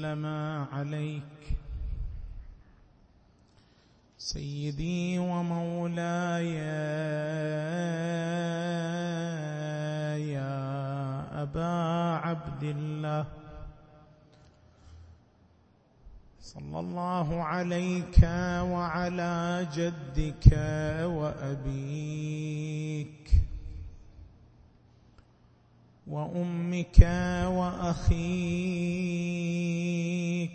وسلم عليك سيدي ومولاي يا أبا عبد الله، صلى الله عليك وعلى جدك وأبيك وأمك وأخيك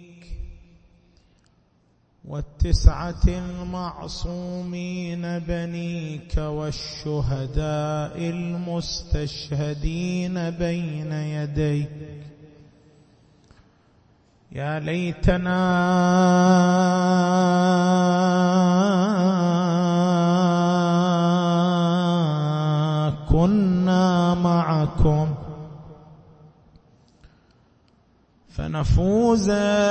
والتسعة المعصومين بنيك والشهداء المستشهدين بين يديك. يا ليتنا كنا معكم فنفوز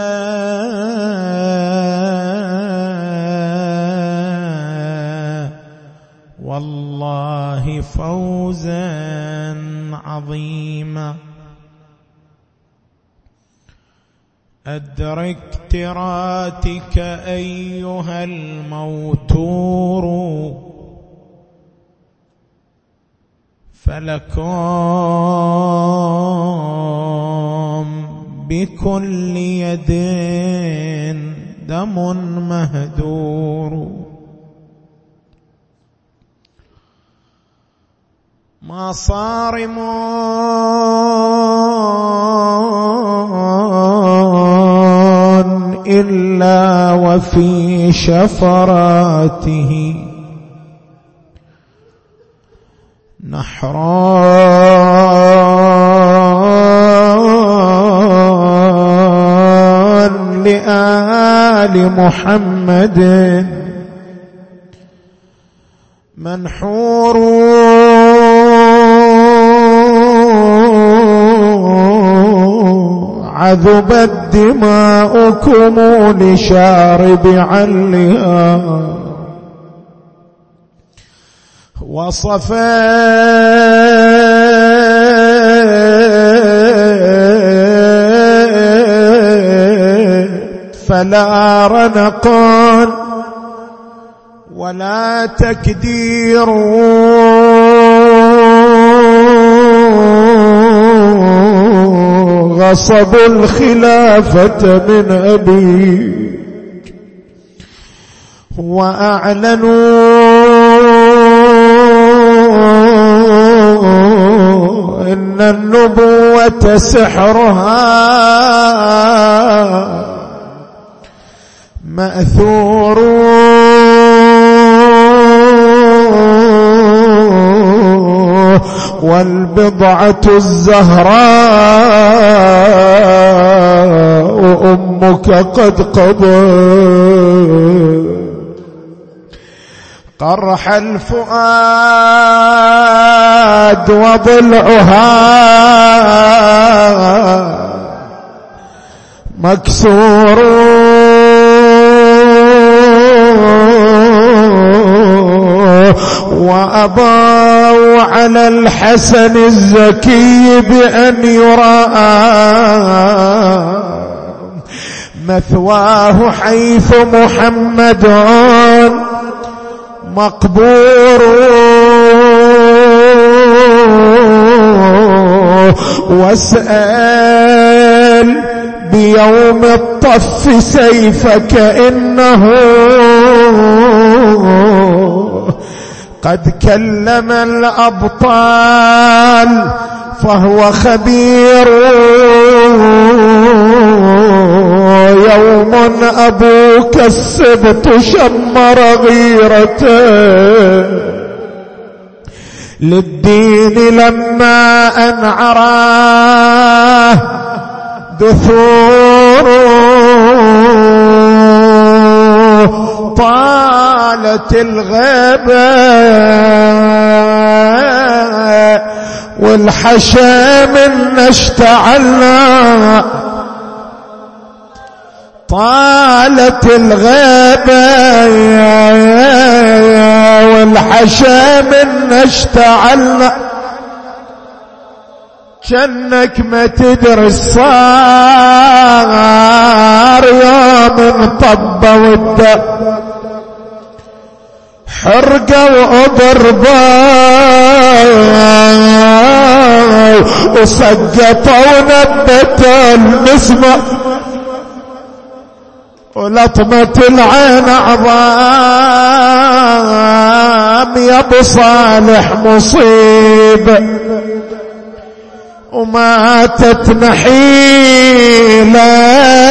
والله فوزا عظيما. أدرك تراتك أيها الموتور، فلكم بكل يد دم مهدور. ما صارم إلا وفي شفراته نحر لآل محمد منحور عذبت دماؤكم لشارب علها وصفت فلا رنقان ولا تكدير غصب الخلافة من أبيك وأعلنوا إن النبوة سحرها مأثور والبضعة الزهراء أمك قد قضت قرح الفؤاد وضلعها مكسور وأبوا على الحسن الزكي بأن يرى مثواه حيث محمد مقبور واسأل بيوم الطف سيفك إنه قد كلم الأبطال فهو خبير يوم أبوك السبط شمر غيرته للدين لما أنعراه دثور طالت الغيبة والحشا منا اشتعلنا طالت الغيبة والحشا منا اشتعلنا جنك ما تدري الصار طب والدم حرقة وأضربا وسقطوا ونبتوا المسمع ولطمة العين عظام يا ابو صالح مصيبة وماتت نحيلة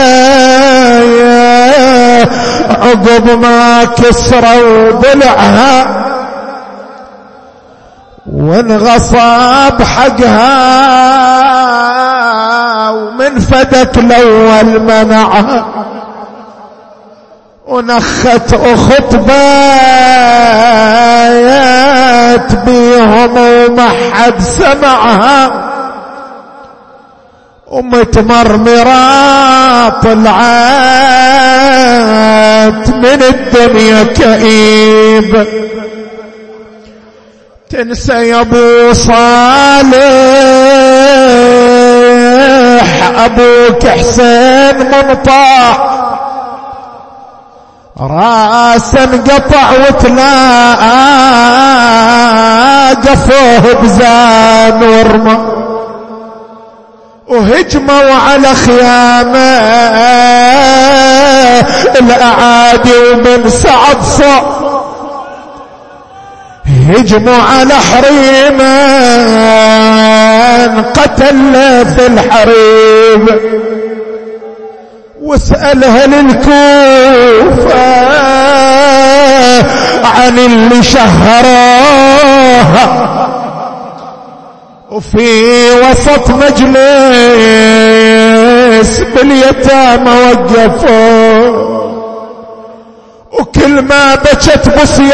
عقب ما كسروا ضلعها وانغصب حقها ومن فدك الاول منعها ونخت اخت بايت بيهم وما حد سمعها ومتمرمرة طلعت من الدنيا كئيب تنسى يا ابو صالح ابوك حسين منطاح راسا انقطع وتلاقفوه بزان ورمى وهجموا على خيامه الاعادي ومن سعد صار هجموا على حريمه قتل في الحريم واسأل اهل الكوفة عن اللي شهروها وفي وسط مجلس باليتامى وقفوا وكل ما بكت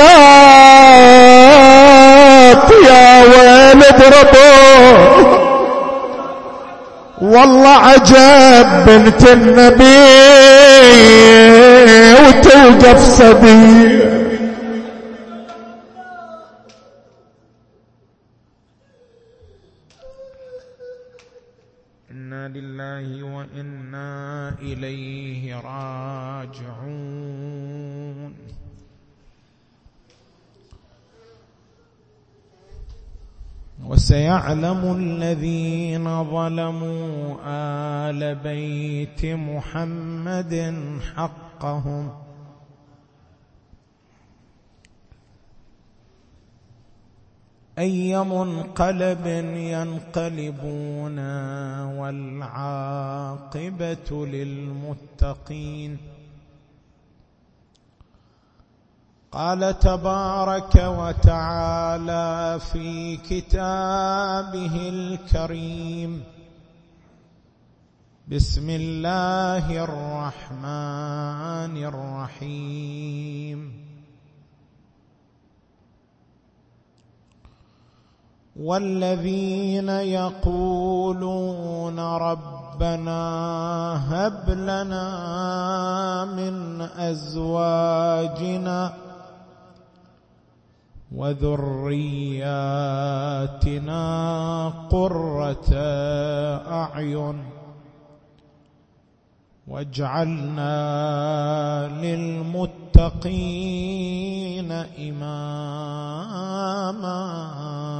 بصياط يا ويل اضربوه والله عجب بنت النبي وتوقف سبيل إنا لله وإنا إليه راجعون. وسيعلم الذين ظلموا آل بيت محمد حقهم أي منقلب ينقلبون والعاقبة للمتقين. قال تبارك وتعالى في كتابه الكريم: بسم الله الرحمن الرحيم. والذين يقولون ربنا هب لنا من أزواجنا وذرياتنا قرة أعين واجعلنا للمتقين إماما.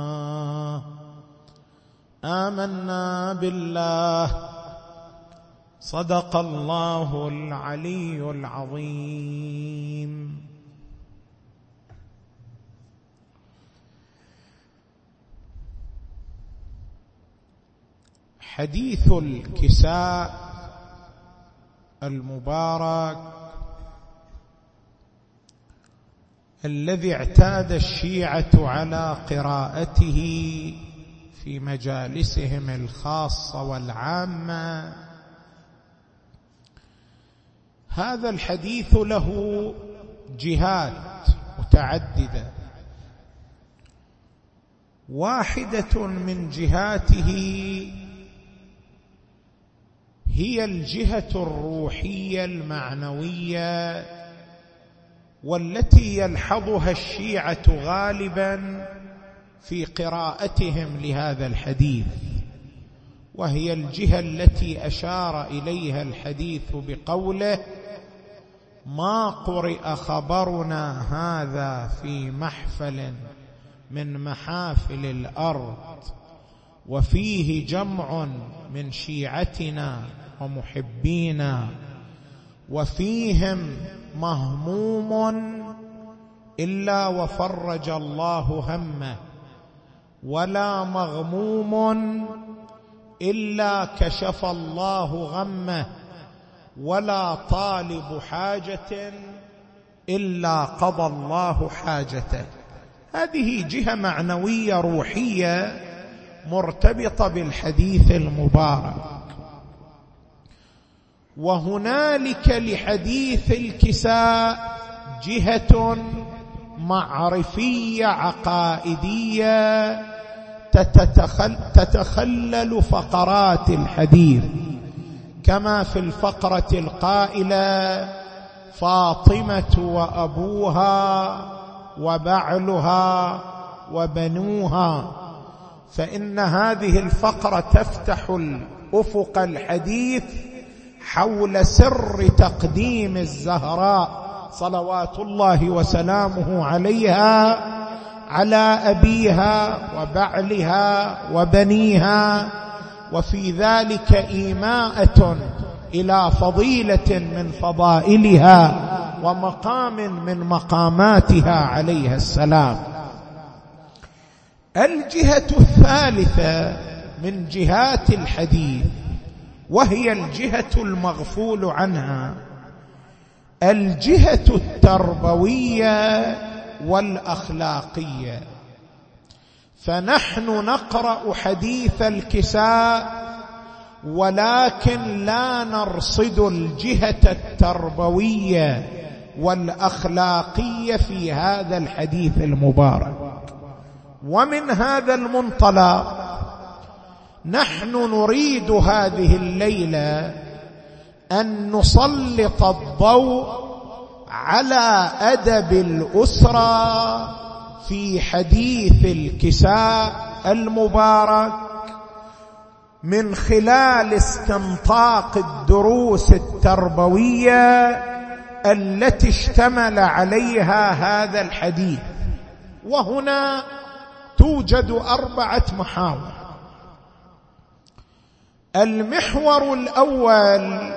آمنا بالله. صدق الله العلي العظيم. حديث الكساء المبارك الذي اعتاد الشيعة على قراءته في مجالسهم الخاصة والعامة، هذا الحديث له جهات متعددة. واحدة من جهاته هي الجهة الروحية المعنوية، والتي يلحظها الشيعة غالبا في قراءتهم لهذا الحديث، وهي الجهة التي أشار إليها الحديث بقوله: ما قرئ خبرنا هذا في محفل من محافل الأرض وفيه جمع من شيعتنا ومحبينا وفيهم مهموم إلا وفرج الله همه، ولا مغموم إلا كشف الله غمه، ولا طالب حاجة إلا قضى الله حاجته. هذه جهة معنوية روحية مرتبطة بالحديث المبارك. وهنالك لحديث الكساء جهة معرفية عقائدية تتخلل فقرات الحديث، كما في الفقرة القائلة فاطمة وأبوها وبعلها وبنوها، فإن هذه الفقرة تفتح الأفق الحديث حول سر تقديم الزهراء صلوات الله وسلامه عليها على أبيها وبعلها وبنيها، وفي ذلك إيماءة إلى فضيلة من فضائلها ومقام من مقاماتها عليها السلام. الجهة الثالثة من جهات الحديث، وهي الجهة المغفول عنها، الجهة التربوية والأخلاقية. فنحن نقرأ حديث الكساء ولكن لا نرصد الجهة التربوية والأخلاقية في هذا الحديث المبارك. ومن هذا المنطلق نحن نريد هذه الليلة أن نسلط الضوء على أدب الأسرة في حديث الكساء المبارك من خلال استنطاق الدروس التربوية التي اشتمل عليها هذا الحديث. وهنا توجد 4 محاور. المحور الأول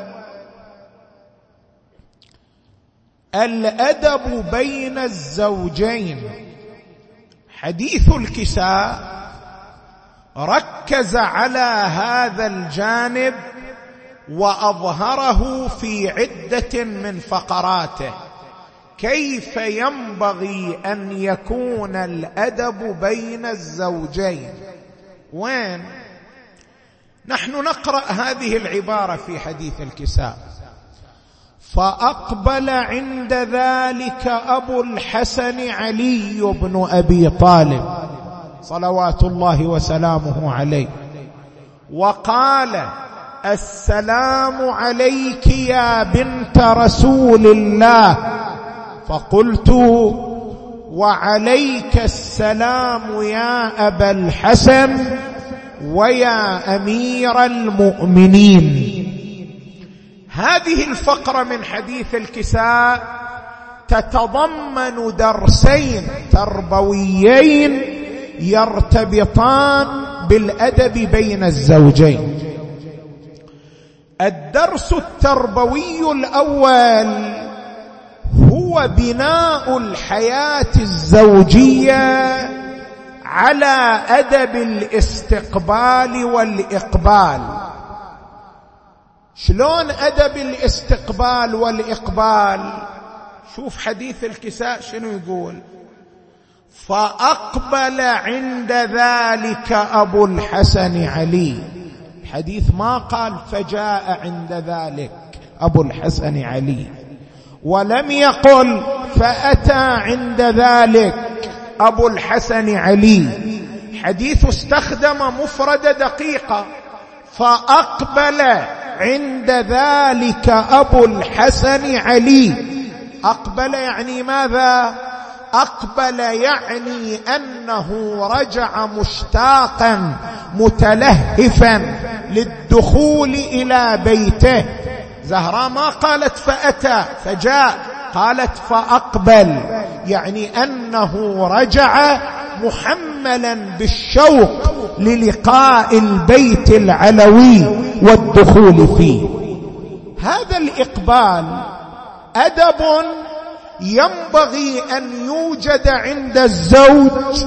الأدب بين الزوجين. حديث الكساء ركز على هذا الجانب وأظهره في عدة من فقراته، كيف ينبغي أن يكون الأدب بين الزوجين. وين نحن نقرأ هذه العبارة في حديث الكساء: فأقبل عند ذلك أبو الحسن علي بن أبي طالب صلوات الله وسلامه عليه وقال: السلام عليك يا بنت رسول الله. فقلت: وعليك السلام يا أبا الحسن ويا أمير المؤمنين. هذه الفقرة من حديث الكساء تتضمن درسين تربويين يرتبطان بالأدب بين الزوجين. الدرس التربوي الأول هو بناء الحياة الزوجية على أدب الاستقبال والإقبال. شلون أدب الاستقبال والإقبال؟ شوف حديث الكساء شنو يقول: فأقبل عند ذلك أبو الحسن علي. الحديث ما قال فجاء عند ذلك أبو الحسن علي، ولم يقل فأتى عند ذلك أبو الحسن علي. حديث استخدم مفردة دقيقة: فأقبل عند ذلك أبو الحسن علي. أقبل يعني ماذا؟ أقبل يعني أنه رجع مشتاقا متلهفا للدخول إلى بيته، زهراء ما قالت فأتى فجاء، قالت فأقبل، يعني أنه رجع محملا بالشوق للقاء البيت العلوي والدخول فيه. هذا الإقبال أدب ينبغي أن يوجد عند الزوج،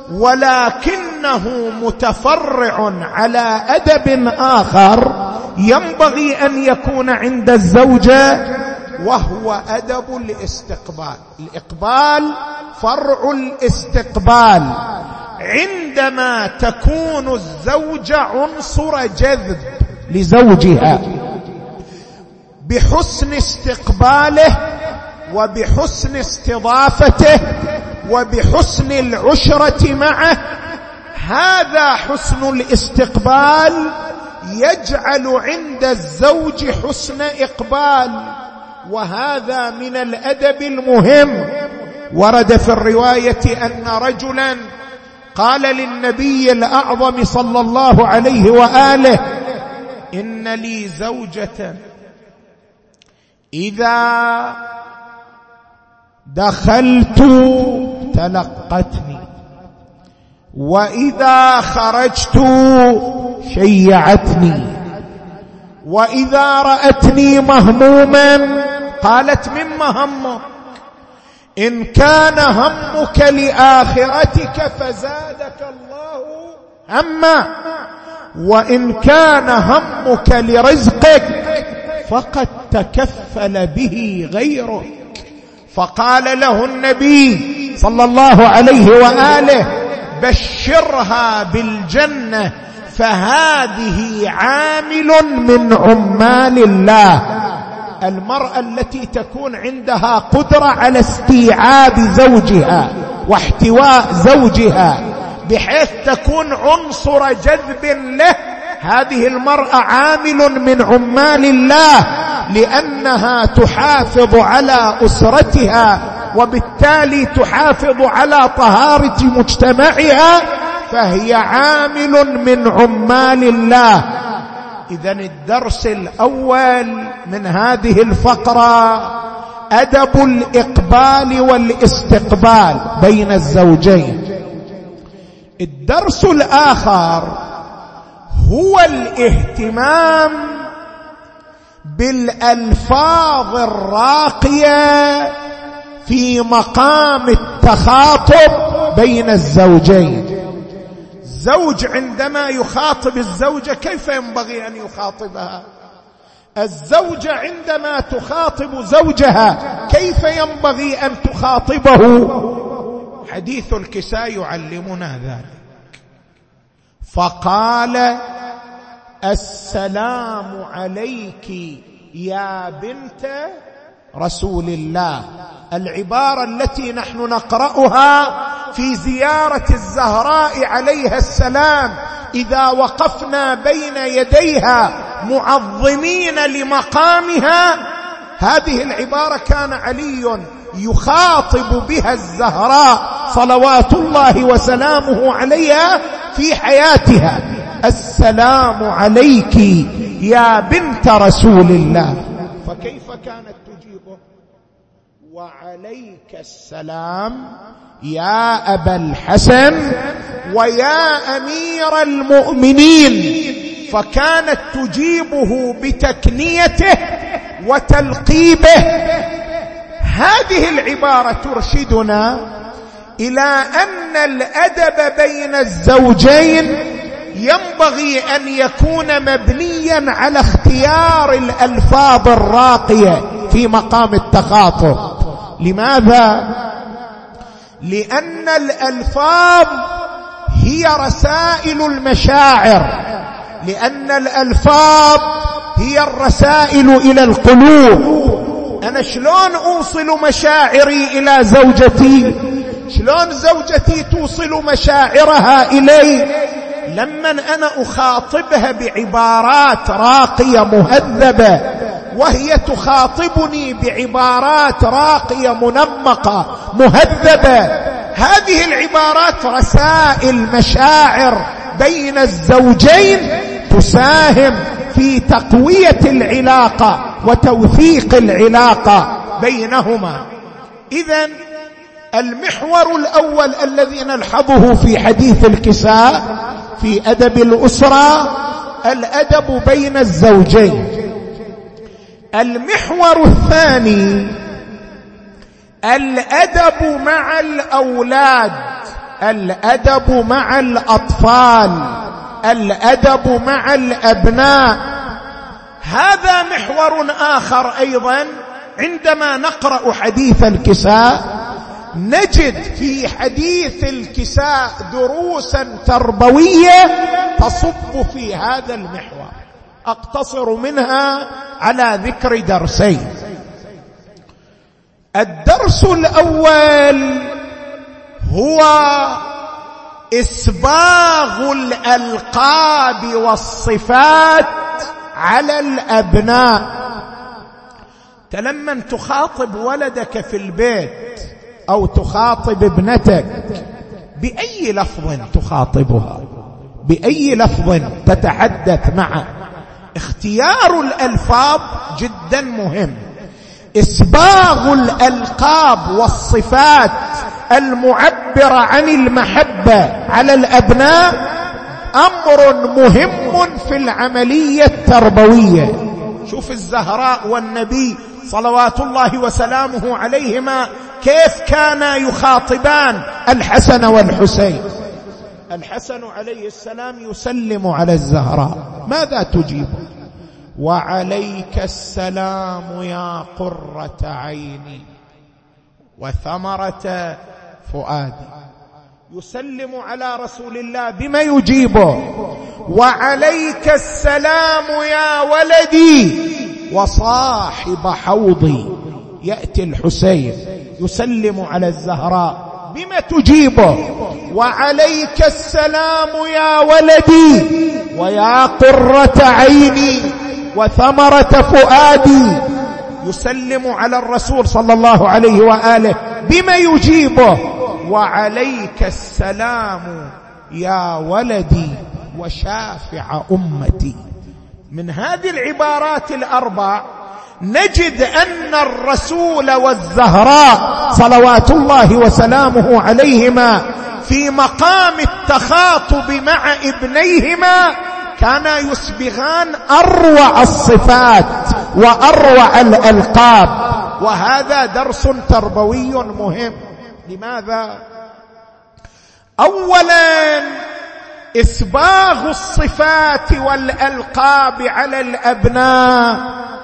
ولكنه متفرع على أدب آخر ينبغي أن يكون عند الزوجة، وهو أدب الاستقبال. الإقبال فرع الاستقبال. عندما تكون الزوجة عنصر جذب لزوجها بحسن استقباله وبحسن استضافته وبحسن العشرة معه، هذا حسن الاستقبال يجعل عند الزوج حسن إقبال، وهذا من الأدب المهم. ورد في الرواية أن رجلا قال للنبي الأعظم صلى الله عليه وآله: إن لي زوجة إذا دخلت تلقتني، وإذا خرجت شيعتني، وإذا رأتني مهموما قالت: مما همك؟ إن كان همك لآخرتك فزادك الله هما، وإن كان همك لرزقك فقد تكفل به غيرك. فقال له النبي صلى الله عليه وآله: بشرها بالجنة، فهذه عامل من عمال الله. المرأة التي تكون عندها قدرة على استيعاب زوجها واحتواء زوجها بحيث تكون عنصر جذب له، هذه المرأة عامل من عمال الله، لأنها تحافظ على أسرتها وبالتالي تحافظ على طهارة مجتمعها، فهي عامل من عمال الله. إذن الدرس الأول من هذه الفقرة أدب الإقبال والاستقبال بين الزوجين. الدرس الآخر هو الاهتمام بالألفاظ الراقية في مقام التخاطب بين الزوجين. الزوج عندما يخاطب الزوجة كيف ينبغي أن يخاطبها؟ الزوجة عندما تخاطب زوجها كيف ينبغي أن تخاطبه؟ حديث الكساء يعلمنا ذلك. فقال: السلام عليك يا بنت رسول الله. العبارة التي نحن نقرأها في زيارة الزهراء عليها السلام إذا وقفنا بين يديها معظمين لمقامها، هذه العبارة كان علي يخاطب بها الزهراء صلوات الله وسلامه عليها في حياتها: السلام عليك يا بنت رسول الله. فكيف كانت تجيبه؟ وعليك السلام يا أبا الحسن ويا أمير المؤمنين. فكانت تجيبه بتكنيته وتلقيبه. هذه العبارة ترشدنا إلى أن الأدب بين الزوجين ينبغي أن يكون مبنيا على اختيار الألفاظ الراقية في مقام التخاطب. لماذا؟ لأن الألفاظ هي رسائل المشاعر، لأن الألفاظ هي الرسائل إلى القلوب. أنا شلون أوصل مشاعري إلى زوجتي؟ شلون زوجتي توصل مشاعرها إلي؟ لما أنا أخاطبها بعبارات راقية مهذبة وهي تخاطبني بعبارات راقية منمقة مهذبة، هذه العبارات رسائل مشاعر بين الزوجين تساهم في تقوية العلاقة وتوثيق العلاقة بينهما. إذن المحور الأول الذي نلحظه في حديث الكساء في أدب الأسرة الأدب بين الزوجين. المحور الثاني الأدب مع الأولاد، الأدب مع الأطفال، الأدب مع الأبناء. هذا محور آخر أيضا. عندما نقرأ حديث الكساء نجد في حديث الكساء دروسا تربوية تصب في هذا المحور، أقتصر منها على ذكر درسين. الدرس الأول هو إسباغ الألقاب والصفات على الأبناء. لما تخاطب ولدك في البيت أو تخاطب ابنتك بأي لفظ تخاطبها، بأي لفظ تتحدث معه، اختيار الألفاظ جدا مهم. إسباغ الألقاب والصفات المعبرة عن المحبة على الأبناء أمر مهم في العملية التربوية. شوف الزهراء والنبي صلوات الله وسلامه عليهما كيف كانا يخاطبان الحسن والحسين. الحسن عليه السلام يسلم على الزهراء، ماذا تجيبه؟ وعليك السلام يا قرة عيني وثمرة فؤادي. يسلم على رسول الله بما يجيبه؟ وعليك السلام يا ولدي وصاحب حوضي. يأتي الحسين يسلم على الزهراء بما تجيبه؟ وعليك السلام يا ولدي ويا قرة عيني وثمرة فؤادي. يسلم على الرسول صلى الله عليه وآله بما يجيبه؟ وعليك السلام يا ولدي وشافع أمتي. من هذه العبارات الأربع نجد أن الرسول والزهراء صلوات الله وسلامه عليهما في مقام التخاطب مع ابنيهما كانا يسبغان أروع الصفات وأروع الألقاب. وهذا درس تربوي مهم. لماذا؟ أولا إسباغ الصفات والألقاب على الأبناء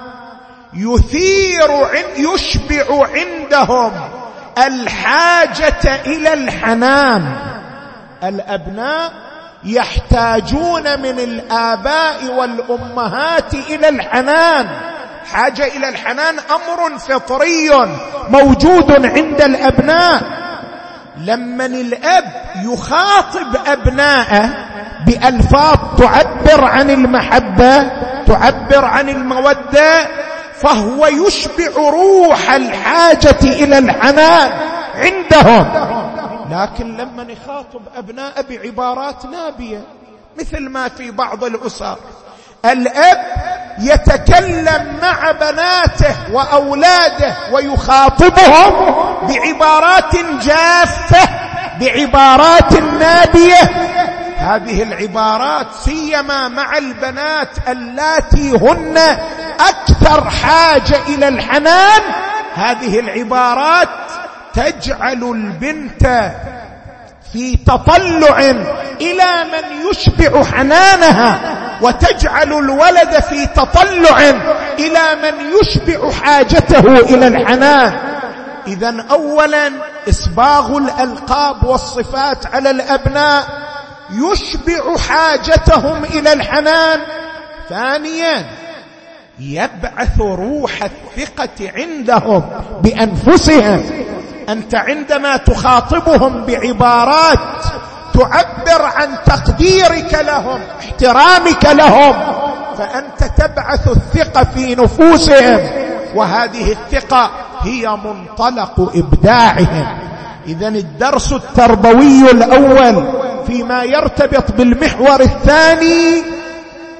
يشبع عندهم الحاجة إلى الحنان. الأبناء يحتاجون من الآباء والأمهات إلى الحنان. حاجة إلى الحنان أمر فطري موجود عند الأبناء. لما الأب يخاطب أبنائه بألفاظ تعبر عن المحبة، تعبر عن المودة، فهو يشبع روح الحاجة إلى الحنان عندهم. لكن لما نخاطب أبناء بعبارات نابية مثل ما في بعض الأسر، الأب يتكلم مع بناته وأولاده ويخاطبهم بعبارات جافة، بعبارات نابية. هذه العبارات سيما مع البنات اللاتي هن أكثر حاجة إلى الحنان، هذه العبارات تجعل البنت في تطلع إلى من يشبع حنانها، وتجعل الولد في تطلع إلى من يشبع حاجته إلى الحنان. إذن أولا إسباغ الألقاب والصفات على الأبناء يشبع حاجتهم إلى الحنان. ثانيا يبعث روح الثقة عندهم بأنفسهم. أنت عندما تخاطبهم بعبارات تعبر عن تقديرك لهم، احترامك لهم، فأنت تبعث الثقة في نفوسهم، وهذه الثقة هي منطلق إبداعهم. إذن الدرس التربوي الأول فيما يرتبط بالمحور الثاني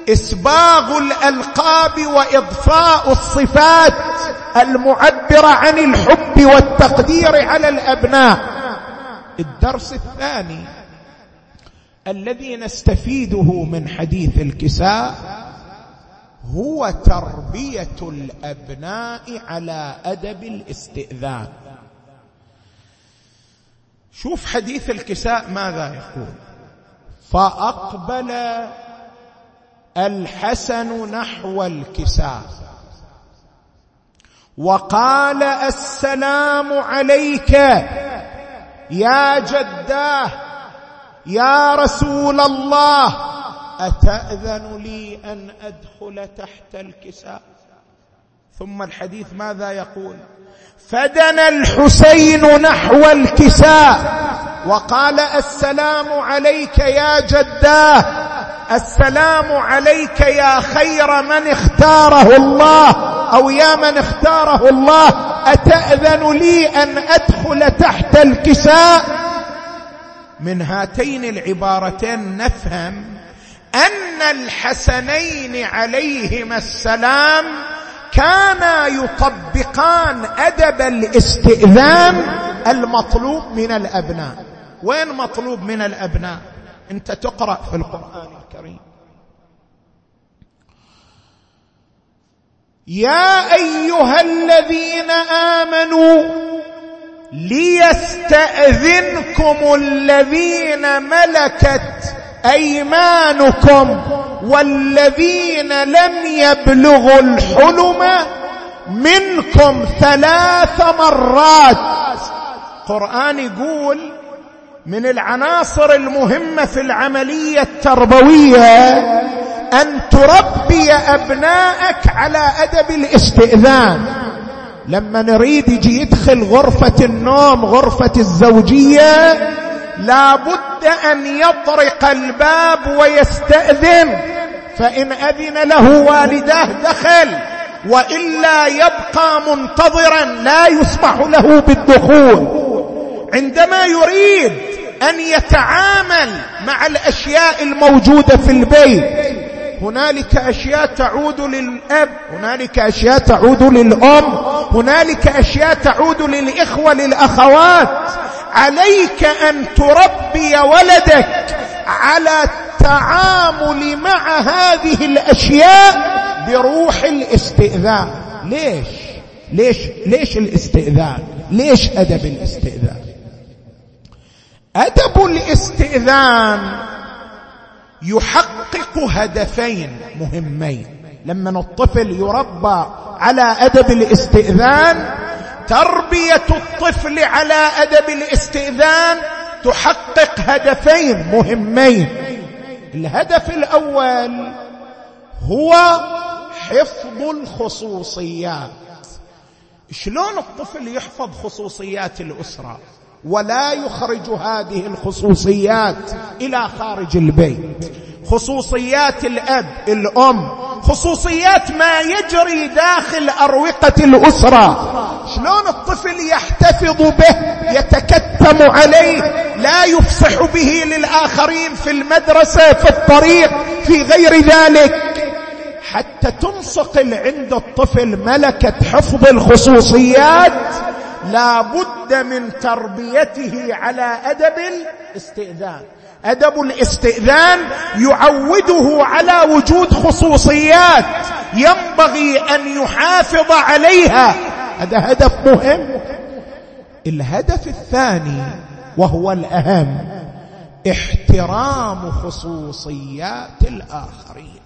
إسباغ الألقاب وإضفاء الصفات المعبرة عن الحب والتقدير على الأبناء. الدرس الثاني الذي نستفيده من حديث الكساء هو تربية الأبناء على أدب الاستئذان. شوف حديث الكساء ماذا يقول: فأقبل الحسن نحو الكساء وقال: السلام عليك يا جداه يا رسول الله، أتأذن لي أن أدخل تحت الكساء؟ ثم الحديث ماذا يقول: فدنا الحسين نحو الكساء وقال: السلام عليك يا جداه، السلام عليك يا خير من اختاره الله، أو يا من اختاره الله، أتأذن لي أن أدخل تحت الكساء؟ من هاتين العبارتين نفهم أن الحسنين عليهما السلام كانا يطبقان أدب الاستئذان المطلوب من الأبناء. وين مطلوب من الأبناء؟ أنت تقرأ في القرآن الكريم: يا أيها الذين آمنوا ليستأذنكم الذين ملكت أيمانكم والذين لم يبلغوا الحلم منكم 3 مرات. القرآن يقول من العناصر المهمة في العملية التربوية أن تربي أبنائك على أدب الاستئذان. لما نريد يجي يدخل غرفة النوم، غرفة الزوجية، لا بد أن يطرق الباب ويستأذن، فإن أذن له والداه دخل، وإلا يبقى منتظرا لا يسمح له بالدخول. عندما يريد أن يتعامل مع الأشياء الموجودة في البيت، هنالك أشياء تعود للأب، هنالك أشياء تعود للأم، هنالك أشياء تعود للإخوة للأخوات. عليك أن تربي ولدك على التعامل مع هذه الأشياء بروح الاستئذان. ليش الاستئذان؟ ليش أدب الاستئذان؟ أدب الاستئذان يحقق هدفين مهمين. لما الطفل يربى على أدب الاستئذان، تربية الطفل على أدب الاستئذان تحقق هدفين مهمين. الهدف الأول هو حفظ الخصوصيات. شلون الطفل يحفظ خصوصيات الأسرة ولا يخرج هذه الخصوصيات إلى خارج البيت؟ خصوصيات الأب الأم، خصوصيات ما يجري داخل أروقة الأسرة. شلون الطفل يحتفظ به، يتكتم عليه، لا يفصح به للآخرين في المدرسة، في الطريق، في غير ذلك، حتى تنصقل عند الطفل ملكة حفظ الخصوصيات. لا بد من تربيته على أدب الاستئذان. أدب الاستئذان يعوده على وجود خصوصيات ينبغي أن يحافظ عليها. هذا هدف مهم. الهدف الثاني وهو الأهم، احترام خصوصيات الآخرين.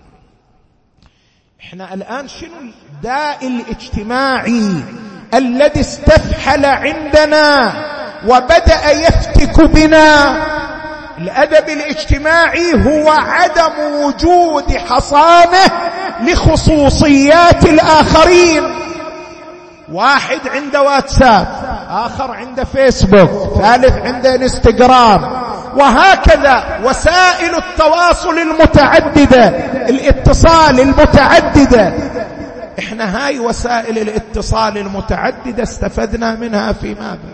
احنا الآن شنو الداء الاجتماعي الذي استفحل عندنا وبدأ يفتك بنا؟ الأدب الاجتماعي هو عدم وجود حصانة لخصوصيات الآخرين. واحد عنده واتساب، آخر عنده فيسبوك، ثالث عنده انستغرام، وهكذا وسائل التواصل المتعددة، الاتصال المتعددة. احنا هاي وسائل الاتصال المتعددة استفدنا منها في ماذا؟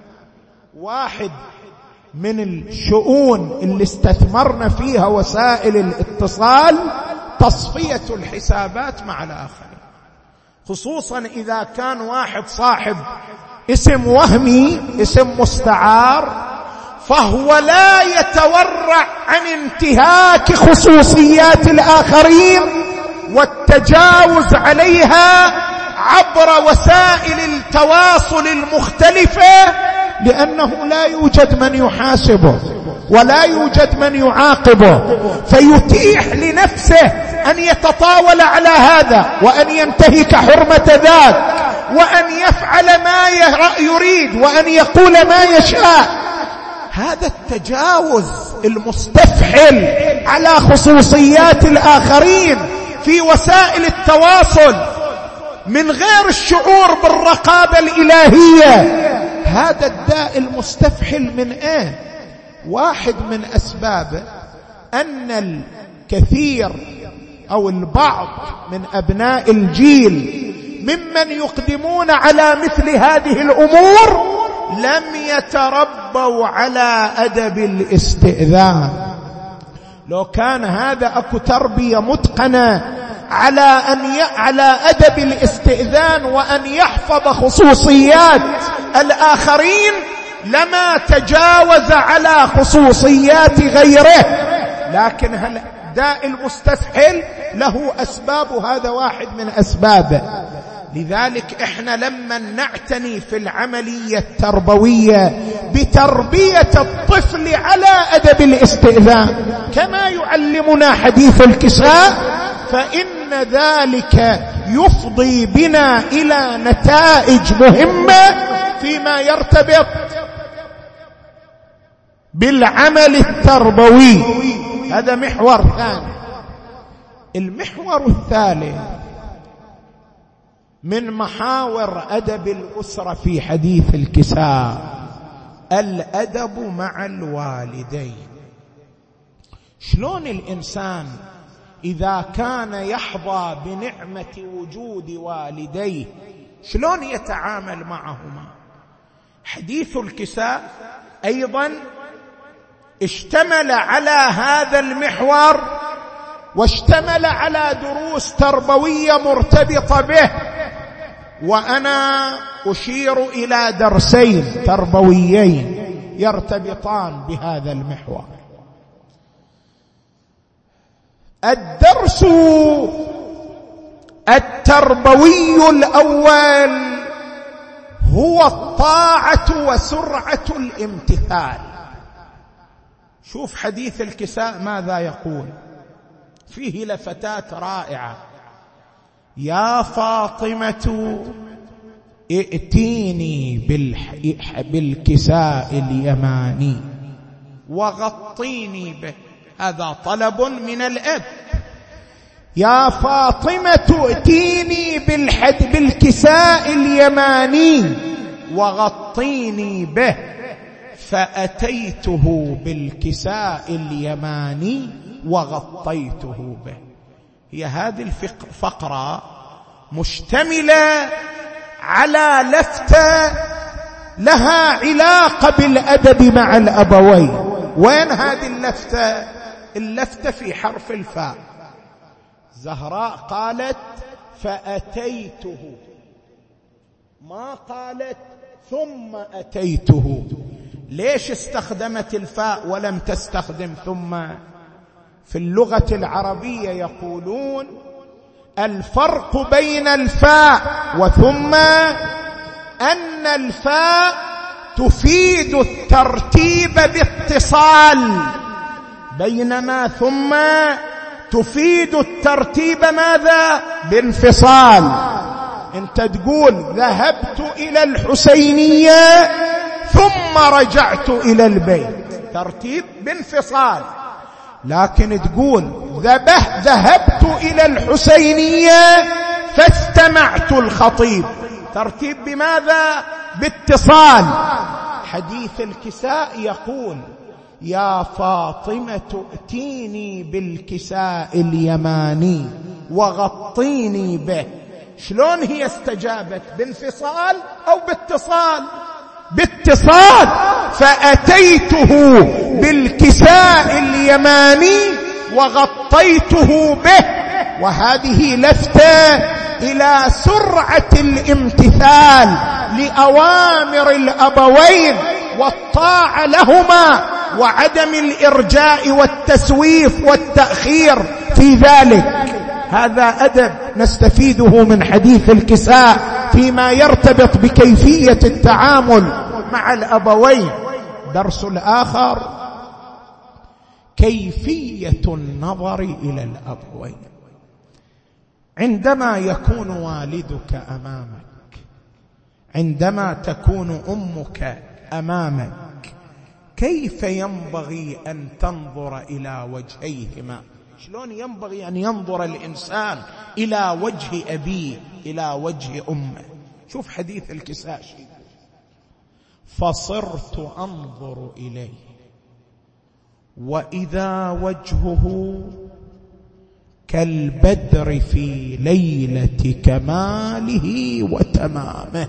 واحد من الشؤون اللي استثمرنا فيها وسائل الاتصال تصفية الحسابات مع الآخرين، خصوصا إذا كان واحد صاحب اسم وهمي، اسم مستعار، فهو لا يتورع عن انتهاك خصوصيات الآخرين والتجاوز عليها عبر وسائل التواصل المختلفة، لأنه لا يوجد من يحاسبه ولا يوجد من يعاقبه، فيتيح لنفسه أن يتطاول على هذا وأن ينتهك حرمة ذاك وأن يفعل ما يريد وأن يقول ما يشاء. هذا التجاوز المستفحل على خصوصيات الآخرين في وسائل التواصل من غير الشعور بالرقابة الإلهية، هذا الداء المستفحل من ايه؟ واحد من أسبابه أن الكثير أو البعض من أبناء الجيل ممن يقدمون على مثل هذه الأمور لم يتربوا على أدب الاستئذان. لو كان هذا أكو تربية متقنة على أدب الاستئذان وأن يحفظ خصوصيات الآخرين لما تجاوز على خصوصيات غيره. لكن هل داء المستفحل له أسباب، هذا واحد من أسبابه. لذلك احنا لما نعتني في العملية التربوية بتربية الطفل على أدب الاستئذان كما يعلمنا حديث الكساء، فإن ذلك يفضي بنا إلى نتائج مهمة فيما يرتبط بالعمل التربوي. هذا محور ثاني. المحور الثالث من محاور أدب الأسرة في حديث الكساء الأدب مع الوالدين. شلون الإنسان إذا كان يحظى بنعمة وجود والديه شلون يتعامل معهما؟ حديث الكساء أيضا اشتمل على هذا المحور واشتمل على دروس تربوية مرتبطة به، وأنا أشير إلى درسين تربويين يرتبطان بهذا المحور. الدرس التربوي الأول هو الطاعة وسرعة الامتثال. شوف حديث الكساء ماذا يقول، فيه لفتات رائعة. يا فاطمة ائتيني بالكساء اليماني وغطيني به. هذا طلب من الأب. يا فاطمة ائتيني بالكساء اليماني وغطيني به، فأتيته بالكساء اليماني وغطيته به. هي هذه الفقرة مشتملة على لفتة لها علاقة بالأدب مع الأبوين. وين هذه اللفتة؟ اللفتة في حرف الفاء. زهراء قالت فأتيته، ما قالت ثم أتيته. ليش استخدمت الفاء ولم تستخدم ثم؟ في اللغة العربية يقولون الفرق بين الفاء وثم أن الفاء تفيد الترتيب باتصال، بينما ثم تفيد الترتيب ماذا؟ بانفصال. انت تقول ذهبت إلى الحسينية ثم رجعت إلى البيت، ترتيب بانفصال. لكن تقول ذهبت إلى الحسينية فاستمعت الخطيب، ترتيب بماذا؟ باتصال. حديث الكساء يقول يا فاطمة ائتيني بالكساء اليماني وغطيني به. شلون هي استجابت؟ بانفصال أو باتصال؟ باتصال. فأتيته بالكساء اليماني وغطيته به، وهذه لفتة إلى سرعة الامتثال لأوامر الأبوين والطاعة لهما وعدم الإرجاء والتسويف والتأخير في ذلك. هذا أدب نستفيده من حديث الكساء فيما يرتبط بكيفية التعامل مع الأبوين. درس الآخر كيفية النظر إلى الأبوين. عندما يكون والدك أمامك، عندما تكون أمك أمامك، كيف ينبغي أن تنظر إلى وجهيهما؟ شلون ينبغي أن ينظر الإنسان إلى وجه أبيه، إلى وجه أمه؟ شوف حديث الكساء: فصرت أنظر إليه وإذا وجهه كالبدر في ليلة كماله وتمامه.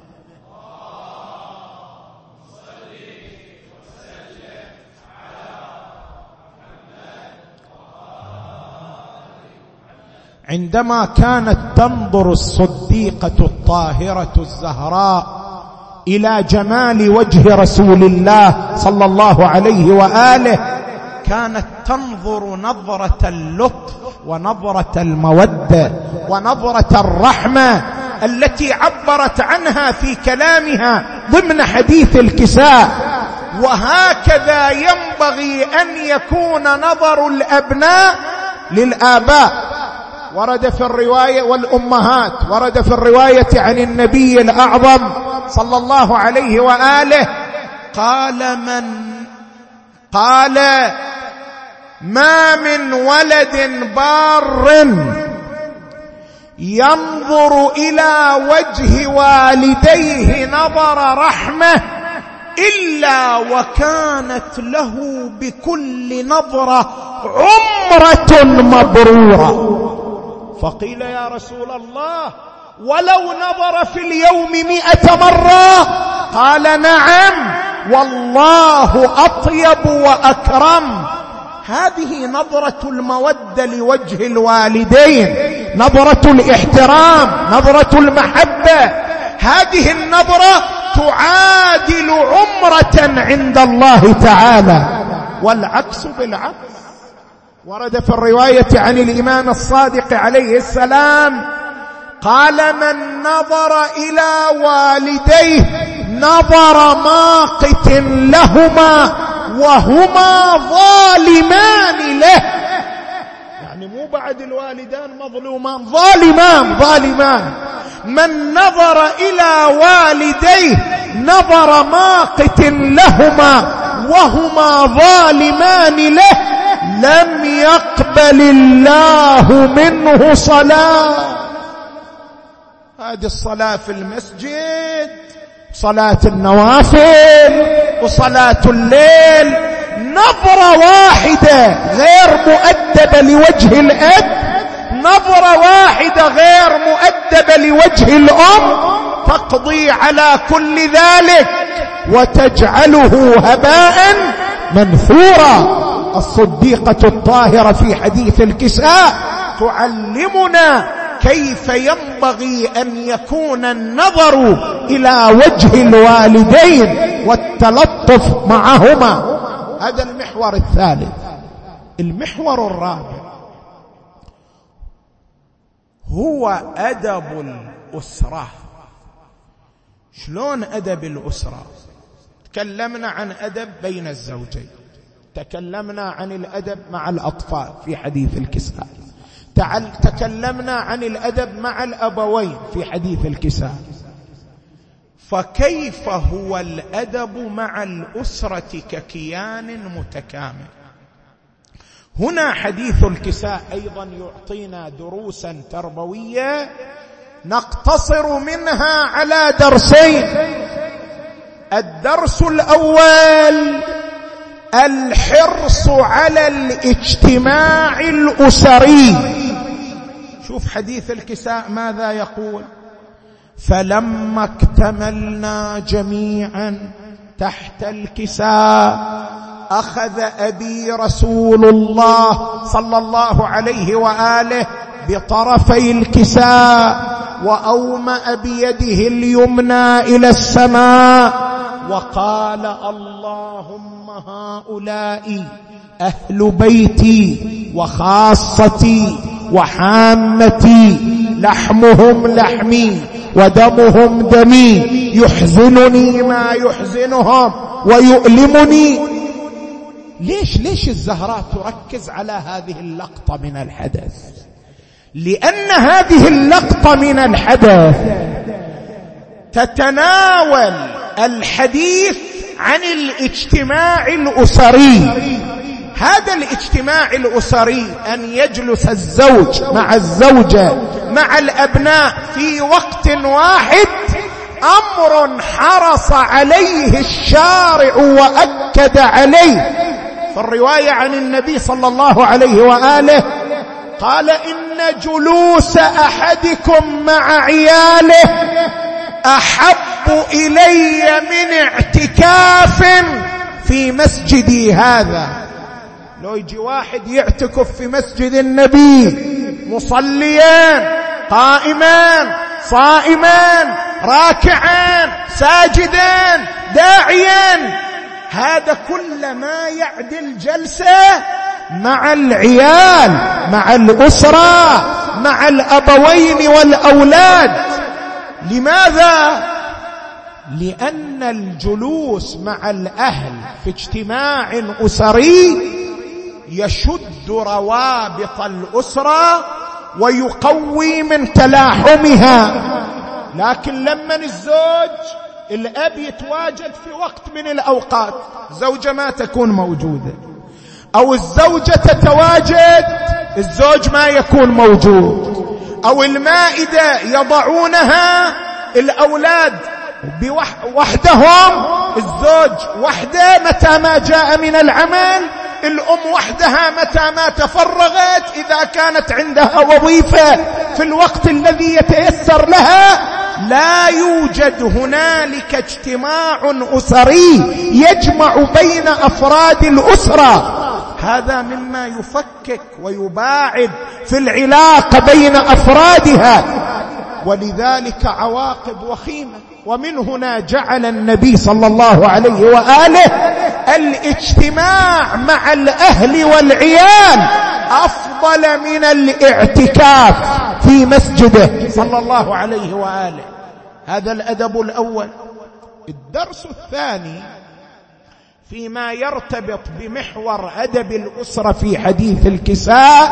عندما كانت تنظر الصديقة الطاهرة الزهراء إلى جمال وجه رسول الله صلى الله عليه وآله، كانت تنظر نظرة اللطف ونظرة المودة ونظرة الرحمة التي عبرت عنها في كلامها ضمن حديث الكساء. وهكذا ينبغي أن يكون نظر الأبناء للآباء. ورد في الرواية والأمهات، ورد في الرواية عن النبي الأعظم صلى الله عليه وآله قال ما من ولد بار ينظر إلى وجه والديه نظر رحمة إلا وكانت له بكل نظرة عمرة مبرورة. فقيل يا رسول الله ولو نظر في اليوم 100 مرة؟ قال نعم والله أطيب وأكرم. هذه نظرة المودة لوجه الوالدين، نظرة الاحترام، نظرة المحبة. هذه النظرة تعادل عمرة عند الله تعالى، والعكس بالعكس. ورد في الرواية عن الإمام الصادق عليه السلام قال من نظر إلى والديه نظر ماقت لهما وهما ظالمان له، يعني مو بعد الوالدان مظلومان، ظالمان. من نظر إلى والديه نظر ماقت لهما وهما ظالمان له لم يقبل الله منه صلاة. هذه الصلاة في المسجد، صلاة النوافل وصلاة الليل، نظرة واحدة غير مؤدبة لوجه الأب، نظرة واحدة غير مؤدبة لوجه الأم تقضي على كل ذلك وتجعله هباء منثورا. الصديقة الطاهرة في حديث الكساء تعلمنا كيف ينبغي أن يكون النظر إلى وجه الوالدين والتلطف معهما. هذا المحور الثالث. المحور الرابع هو أدب الأسرة. شلون أدب الأسرة؟ تكلمنا عن أدب بين الزوجين، تكلمنا عن الأدب مع الأطفال في حديث الكساء، تكلمنا عن الأدب مع الأبوين في حديث الكساء. فكيف هو الأدب مع الأسرة ككيان متكامل؟ هنا حديث الكساء أيضا يعطينا دروسا تربوية نقتصر منها على درسين. الدرس الأول الحرص على الاجتماع الأسري. شوف حديث الكساء ماذا يقول: فلما اكتملنا جميعا تحت الكساء أخذ أبي رسول الله صلى الله عليه وآله بطرفي الكساء وأومأ بيده اليمنى إلى السماء وقال: اللهم هؤلاء أهل بيتي وخاصتي وحامتي، لحمهم لحمي ودمهم دمي، يحزنني ما يحزنهم ويؤلمني. ليش الزهراء تركز على هذه اللقطة من الحدث؟ لأن هذه اللقطة من الحدث تتناول الحديث عن الاجتماع الأسري. هذا الاجتماع الأسري أن يجلس الزوج مع الزوجة مع الأبناء في وقت واحد، أمر حرص عليه الشارع وأكد عليه. فالرواية عن النبي صلى الله عليه وآله قال: إن جلوس أحدكم مع عياله أحب إلي من اعتكاف في مسجدي هذا. لو يجي واحد يعتكف في مسجد النبي مصليا قائما صائما راكعا ساجدا داعيا، هذا كل ما يعدل جلسة مع العيال مع الأسرة مع الأبوين والأولاد. لماذا؟ لأن الجلوس مع الأهل في اجتماع أسري يشد روابط الأسرة ويقوي من تلاحمها. لكن لما الأب يتواجد في وقت من الأوقات، زوجة ما تكون موجودة، أو الزوجة تتواجد الزوج ما يكون موجود، أو المائدة يضعونها الأولاد وحدهم، الزوج وحده متى ما جاء من العمل، الأم وحدها متى ما تفرغت، إذا كانت عندها وظيفة في الوقت الذي يتيسر لها. لا يوجد هنالك اجتماع أسري يجمع بين أفراد الأسرة. هذا مما يفكك ويباعد في العلاقة بين أفرادها، ولذلك عواقب وخيمة. ومن هنا جعل النبي صلى الله عليه وآله الاجتماع مع الأهل والعيال أفضل من الاعتكاف في مسجده صلى الله عليه وآله. هذا الأدب الأول. الدرس الثاني فيما يرتبط بمحور أدب الأسرة في حديث الكساء: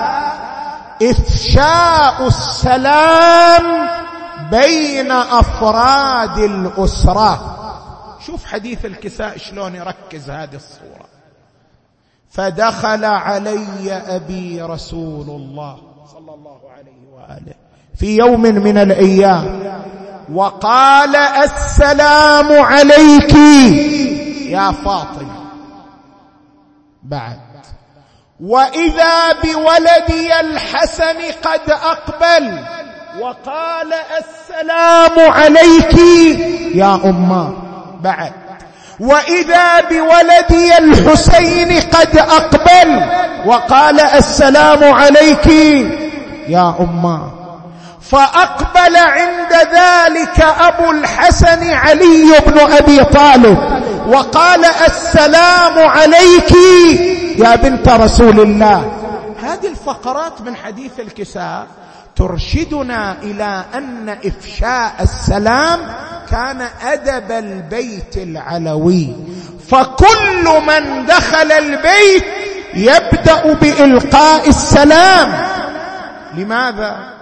إفشاء السلام بين أفراد الأسرة. شوف حديث الكساء شلون يركز هذه الصورة: فدخل علي أبي رسول الله صلى الله عليه وآله في يوم من الأيام وقال: السلام عليك يا فاطمة. بعد: وإذا بولدي الحسن قد أقبل وقال: السلام عليك يا أمه. بعد: وإذا بولدي الحسين قد أقبل وقال: السلام عليك يا أمه. فأقبل عند ذلك أبو الحسن علي بن أبي طالب وقال: السلام عليك يا بنت رسول الله. هذه الفقرات من حديث الكساء ترشدنا إلى أن إفشاء السلام كان أدب البيت العلوي، فكل من دخل البيت يبدأ بإلقاء السلام. لماذا؟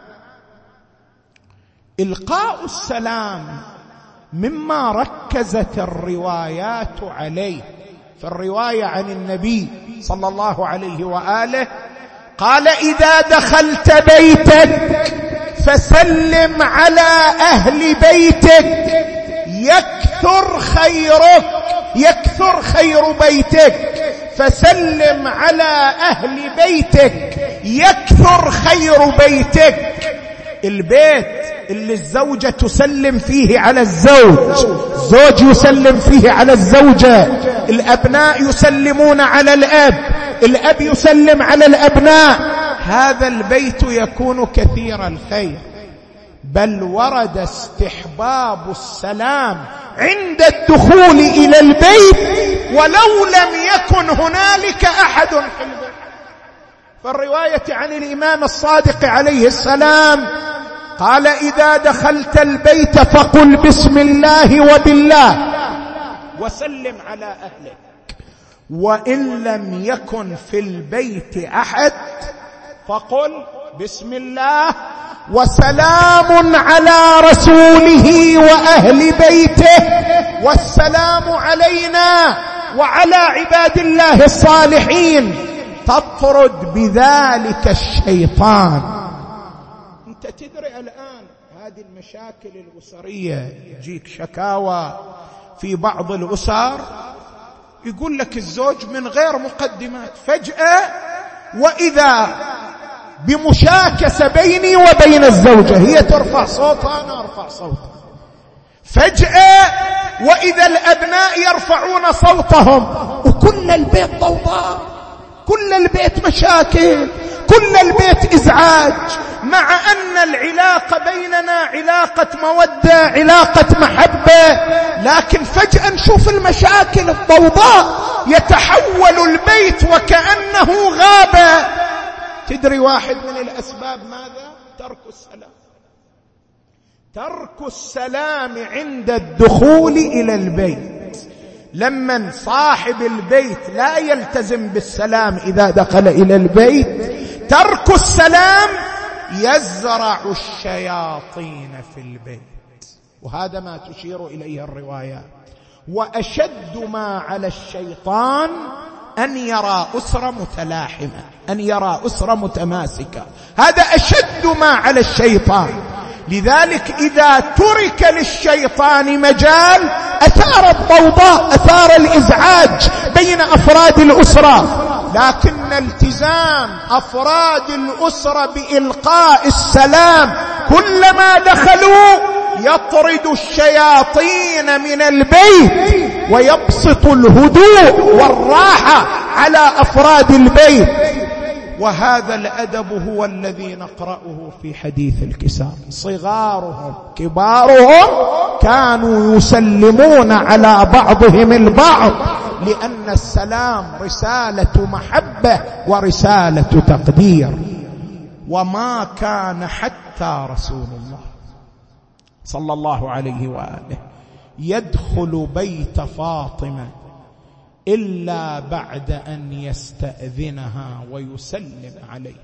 إلقاء السلام مما ركزت الروايات عليه. فالرواية عن النبي صلى الله عليه وآله قال: إذا دخلت بيتك فسلم على أهل بيتك يكثر خيرك، يكثر خير بيتك. فسلم على أهل بيتك يكثر خير بيتك. البيت اللي الزوجة تسلم فيه على الزوج، الزوج يسلم فيه على الزوجة، الأبناء يسلمون على الأب، الأب يسلم على الأبناء، هذا البيت يكون كثير الخير، بل ورد استحباب السلام عند الدخول إلى البيت ولو لم يكن هنالك أحد في البيت. فالرواية عن الإمام الصادق عليه السلام قال: إذا دخلت البيت فقل بسم الله وبالله وسلم على أهلك، وإن لم يكن في البيت أحد فقل بسم الله وسلام على رسوله وأهل بيته والسلام علينا وعلى عباد الله الصالحين، تطرد بذلك الشيطان. انت تدري الآن هذه المشاكل الأسرية، يجيك شكاوى في بعض الأسر يقول لك الزوج من غير مقدمات فجأة وإذا بمشاكسة بيني وبين الزوجة، هي ترفع صوتها أنا أرفع صوتها، فجأة وإذا الأبناء يرفعون صوتهم، وكل البيت ضوضاء، كل البيت مشاكل، كل البيت إزعاج، مع أن العلاقة بيننا علاقة مودة، علاقة محبة، لكن فجأة نشوف المشاكل الضوضاء، يتحول البيت وكأنه غابة. تدري واحد من الأسباب ماذا؟ ترك السلام. ترك السلام عند الدخول إلى البيت. لما صاحب البيت لا يلتزم بالسلام إذا دخل إلى البيت، ترك السلام يزرع الشياطين في البيت، وهذا ما تشير إليه الروايات. وأشد ما على الشيطان أن يرى أسرة متلاحمة، أن يرى أسرة متماسكة، هذا أشد ما على الشيطان. لذلك إذا ترك للشيطان مجال أثار الضوضاء، أثار الإزعاج بين أفراد الأسرة. لكن التزام أفراد الأسرة بإلقاء السلام كلما دخلوا يطرد الشياطين من البيت ويبسط الهدوء والراحة على أفراد البيت. وهذا الأدب هو الذي نقرأه في حديث الكساء: صغارهم كبارهم كانوا يسلمون على بعضهم البعض، لأن السلام رسالة محبة ورسالة تقدير. وما كان حتى رسول الله صلى الله عليه وآله يدخل بيت فاطمة إلا بعد أن يستأذنها ويسلم عليه.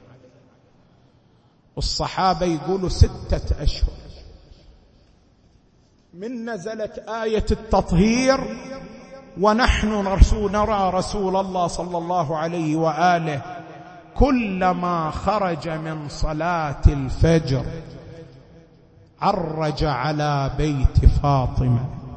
والصحابة يقولوا 6 أشهر من نزلت آية التطهير، ونحن نرى رسول الله صلى الله عليه وآله كلما خرج من صلاة الفجر عرج على بيت فاطمة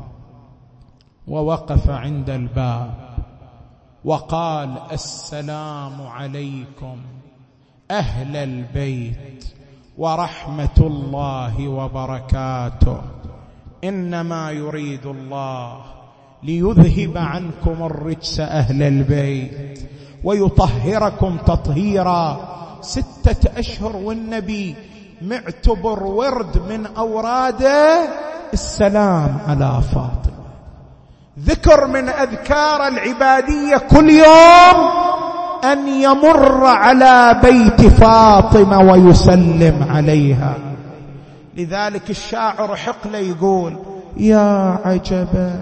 ووقف عند الباب وقال: السلام عليكم أهل البيت ورحمة الله وبركاته، إنما يريد الله ليذهب عنكم الرجس أهل البيت ويطهركم تطهيرا. 6 أشهر والنبي معتبر ورد من أوراده السلام على فاطمة، ذكر من أذكار العبادية كل يوم أن يمر على بيت فاطمة ويسلم عليها. لذلك الشاعر حقله يقول: يا عجبا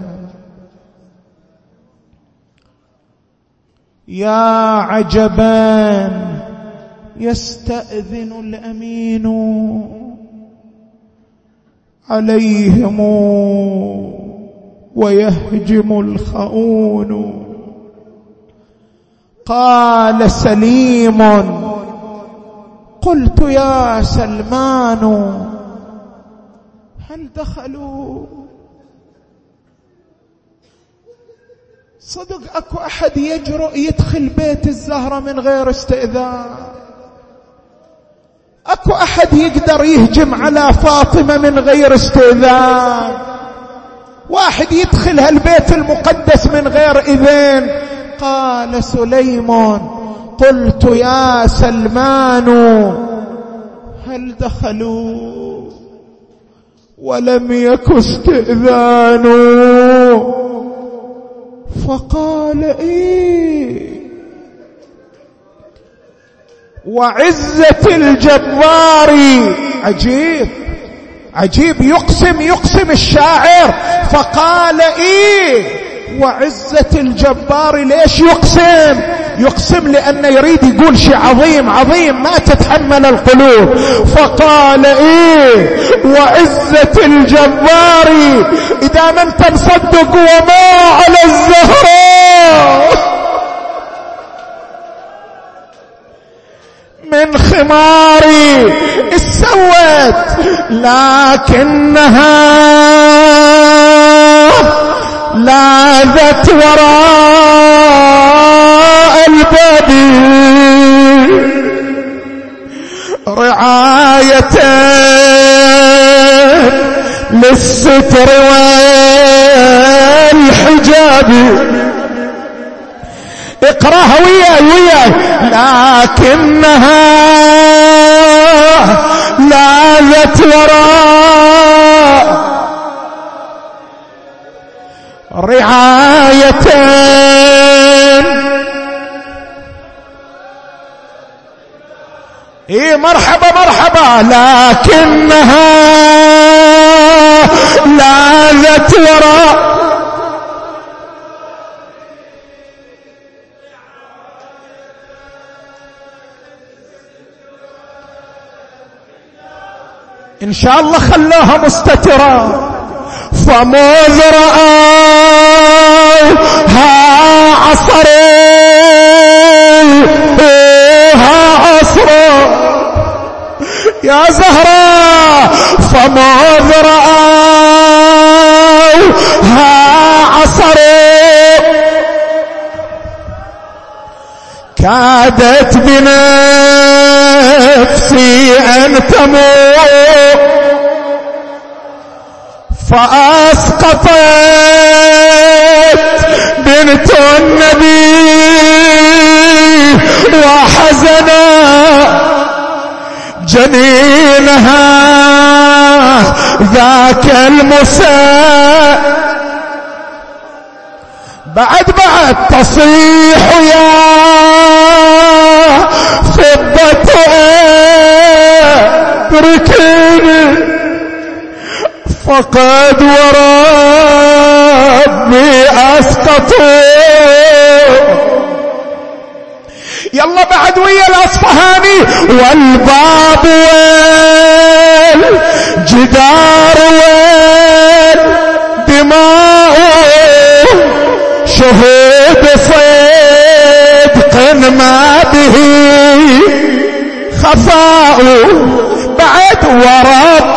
يا عجبا يستأذن الأمين عليهم ويهجم الخؤون. قال سليم: قلت يا سلمان هل دخلوا؟ صدق أكو أحد يجرؤ يدخل بيت الزهرة من غير استئذان؟ أكو أحد يقدر يهجم على فاطمة من غير استئذان؟ واحد يدخل هالبيت المقدس من غير إذن؟ قال سليمان: قلت يا سلمان هل دخلوا ولم يك استئذان؟ فقال إيه وعزة الجبار. عجيب عجيب، يقسم الشاعر. فقال إيه وعزة الجبار. ليش يقسم لأنه يريد يقول شيء عظيم ما تتحمل القلوب. فقال إيه وعزة الجبار إذا ما انت مصدق وما على الزهراء من خماري السوت لكنها لاذت وراء الباب رعاية للستر والحجاب. اقراها وياي. لكنها لاذت وراء رعاية ايه مرحبا لكنها لاذت وراء إن شاء الله خلاها مستترة. فمذ رأوها عصروا يا زهراء. فمذ رأوها عصروا كادت بنفسي أن تموت فأسقطت بنت النبي وحزنا جنينها ذاك المساء. بعد تصيح يا فضة اتركيني فقد وربي أسقطوا. يلا بعد ويا الأصفهاني. والباب والجدار والدماء شهود صدق ما به خفاء. بعد ورب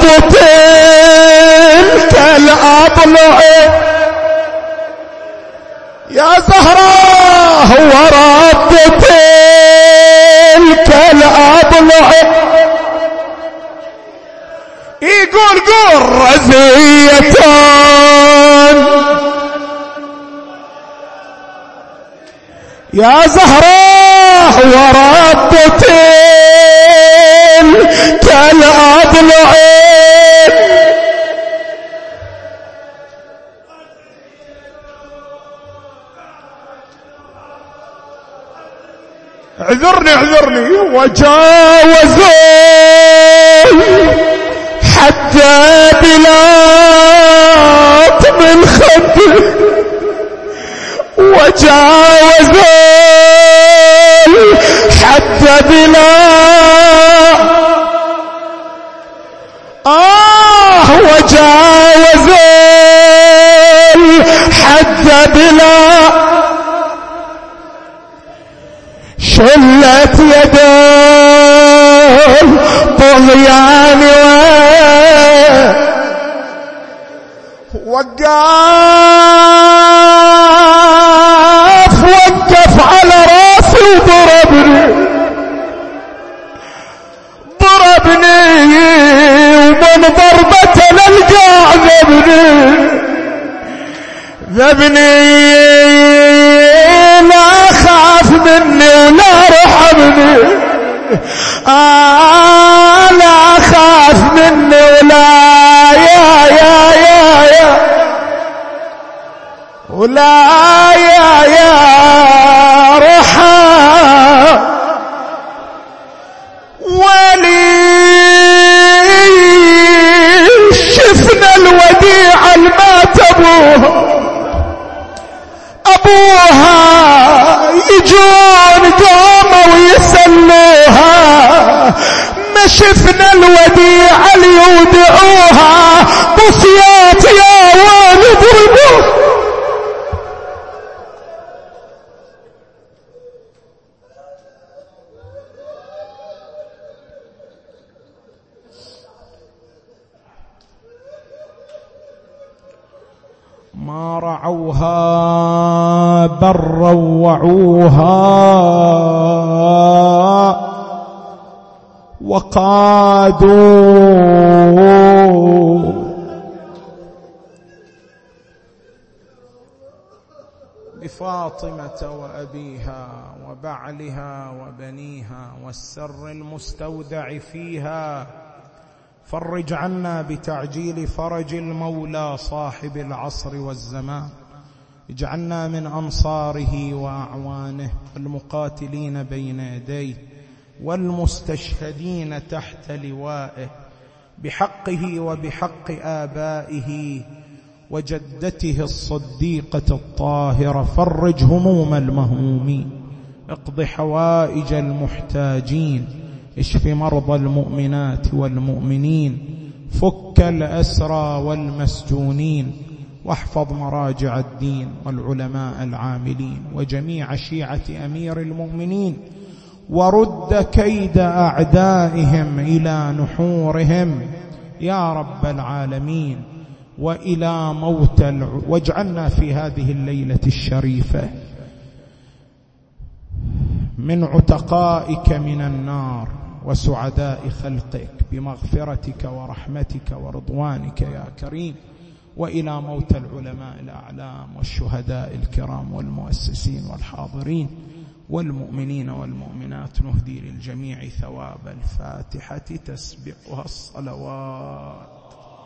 تلك الأضلع يا زهراء ورب تلك الأضلع. يقول رزية يا زهراء ورب تلك الأضلع. اعذرني. وجاوزوا حتى بلاد من خده وجاوزوا حتى بلاد وجاوزوا حتى بلاد شلت يدهم طغيان وقف على راسي وضربني ومن ضربته للقاع ذبني لا خاف مني ولا رح ولا يا رحى ولي شفنا الوديعة المات أبوها يجون قوموا ويسلوها، ما شفنا الوديعة ليودعوها بصيات يا والد ربوه. ما رعوها بل روعوها وقادوا بفاطمة وأبيها وبعلها وبنيها والسر المستودع فيها. فرج عنا بتعجيل فرج المولى صاحب العصر والزمان، اجعلنا من أنصاره وأعوانه المقاتلين بين يديه والمستشهدين تحت لوائه بحقه وبحق آبائه وجدته الصديقة الطاهرة. فرج هموم المهمومين، اقض حوائج المحتاجين، اشف مرضى المؤمنات والمؤمنين، فك الأسرى والمسجونين، واحفظ مراجع الدين والعلماء العاملين وجميع شيعة أمير المؤمنين، ورد كيد أعدائهم إلى نحورهم يا رب العالمين. وإلى موت واجعلنا في هذه الليلة الشريفة من عتقائك من النار وسعداء خلقك بمغفرتك ورحمتك ورضوانك يا كريم. وإلى موت العلماء الأعلام والشهداء الكرام والمؤسسين والحاضرين والمؤمنين والمؤمنات، نهدي للجميع ثواب الفاتحة تسبقها الصلوات.